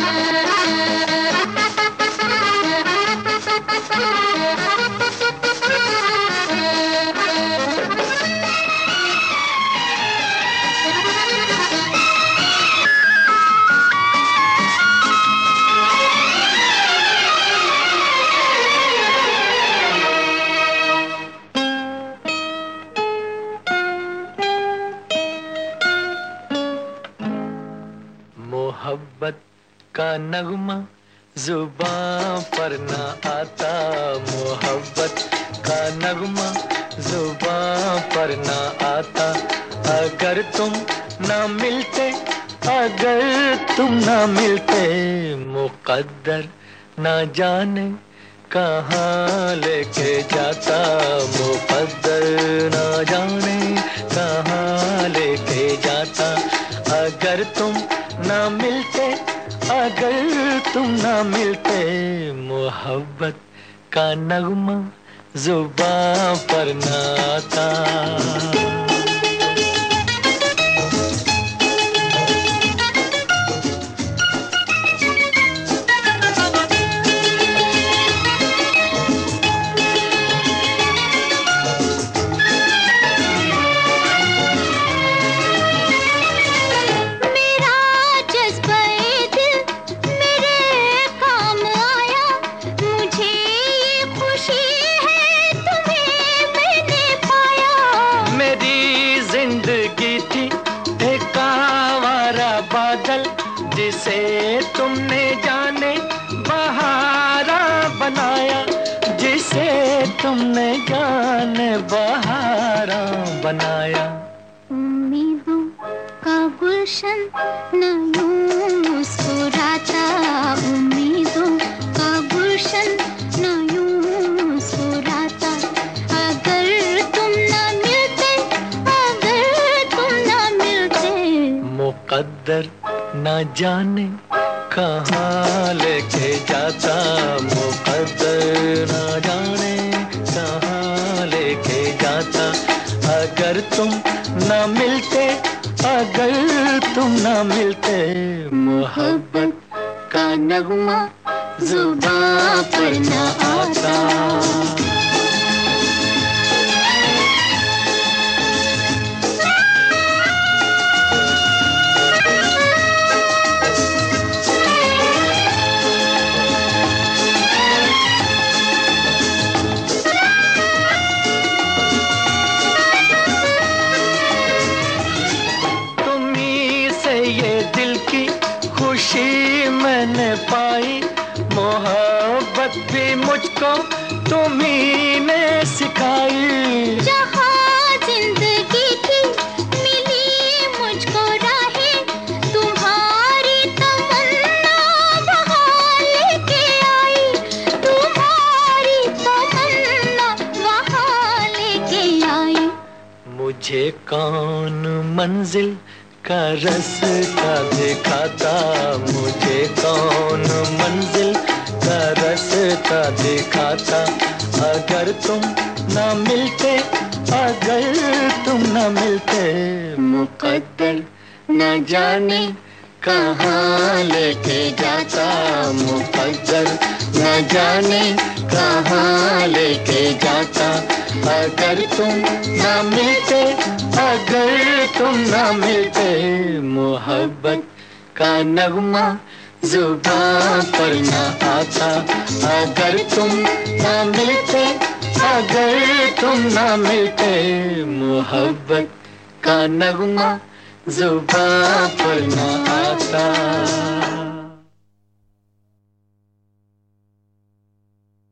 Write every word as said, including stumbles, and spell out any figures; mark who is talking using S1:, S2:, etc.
S1: मोहब्बत का नगमा जुबां पर ना आता, मोहब्बत का नगमा जुबां पर ना आता। अगर तुम ना मिलते, अगर तुम ना मिलते, मुक़द्दर ना जाने कहाँ लेके जाता, मुक़द्दर ना जाने कहाँ लेके जाता। अगर तुम ना मिलते, अगर तुम ना मिलते, मोहब्बत का नगमा जुबां पर ना आता। जिसे तुमने जाने बहारा बनाया, जिसे तुमने जाने बहारा बनाया।
S2: उम्मीदों का गुलशन न यूं मुस्कुराता, उम्मीदों का गुलशन न यूं मुस्कुराता। अगर तुम न मिलते, अगर तुम न मिलते,
S1: मुक़द्दर ना जाने कहाँ लेके जाता, मुक़द्दर ना जाने कहाँ लेके जाता। अगर तुम ना मिलते, अगर तुम ना मिलते, मोहब्बत का नगमा जुबां पर ना आता। खुशी मैंने पाई, मोहब्बत भी मुझको तुम्ही ने सिखाई।
S2: जहाँ जिंदगी की मिली मुझको राहें, तुम्हारी तमन्ना वहाँ लेके आई, तुम्हारी तमन्ना वहाँ लेके आई।
S1: मुझे कौन मंजिल का रास्ता दिखाता, मुझे कौन मंजिल का रास्ता दिखाता। अगर तुम ना मिलते, अगर तुम ना मिलते, मुक़द्दर न जाने कहाँ लेके जाता, मुक़द्दर न जाने कहाँ लेके जाता। अगर तुम ना मिलते, अगर तुम ना मिलते, मोहब्बत का नगमा जुबां पर ना आता। अगर तुम ना मिलते, अगर तुम ना मिलते, मोहब्बत का नगमा जुबां पर ना आता।